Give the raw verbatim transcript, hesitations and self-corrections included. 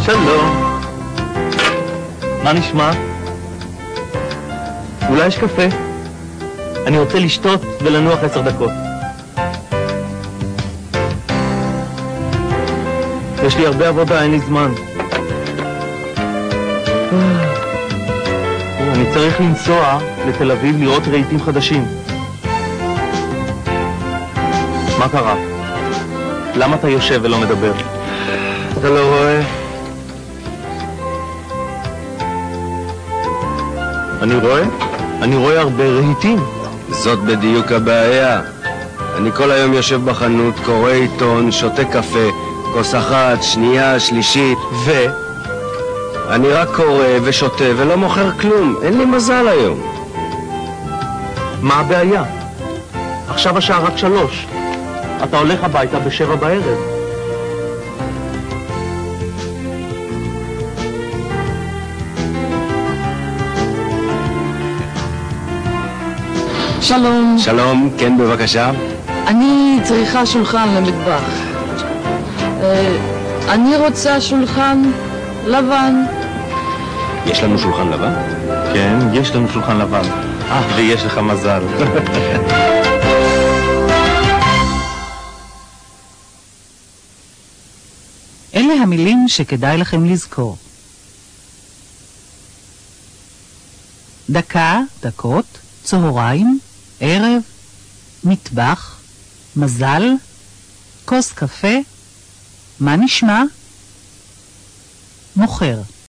שלום. מה נשמע? אולי יש קפה? אני רוצה לשתות ולנוח עשר דקות. יש לי הרבה עבודה, אין לי זמן. אני צריך לנסוע לתל אביב לראות רהיטים חדשים. מה קרה? למה אתה יושב ולא מדבר? אתה לא רואה? אני רואה? אני רואה הרבה רהיטים. זאת בדיוק הבעיה. אני כל היום יושב בחנות, קורא עיתון, שותה קפה, כוס אחת, שנייה, שלישית, ו... אני רק קורא ושותה ולא מוכר כלום. אין לי מזל היום. מה הבעיה? עכשיו השעה רק שלוש. אתה הולך הביתה בשבע בערב. שלום. שלום, כן בבקשה. אני צריכה שולחן למטבח. אני רוצה שולחן לבן. יש לנו שולחן לבן? כן, יש לנו שולחן לבן. אה, ויש לך מזל. אלה המילים שכדאי לכם לזכור. דקה, דקות, צהריים, ערב, מטבח, מזל, כוס קפה, מה נשמע? מוכר.